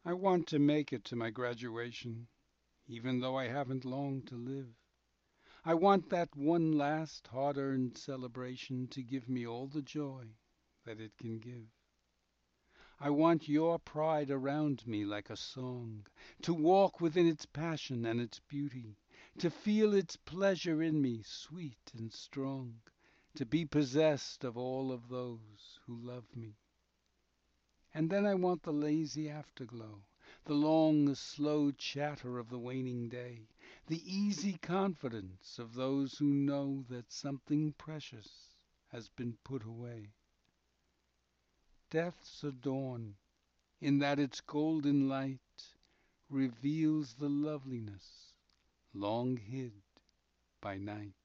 I want to make it to my graduation, even though I haven't long to live. I want that one last hard-earned celebration to give me all the joy that it can give. I want your pride around me like a song, to walk within its passion and its beauty, to feel its pleasure in me sweet and strong, to be possessed of all of those who love me. And then I want the lazy afterglow, the long, slow chatter of the waning day, the easy confidence of those who know that something precious has been put away. Death's a dawn, in that its golden light reveals the loveliness long hid by night.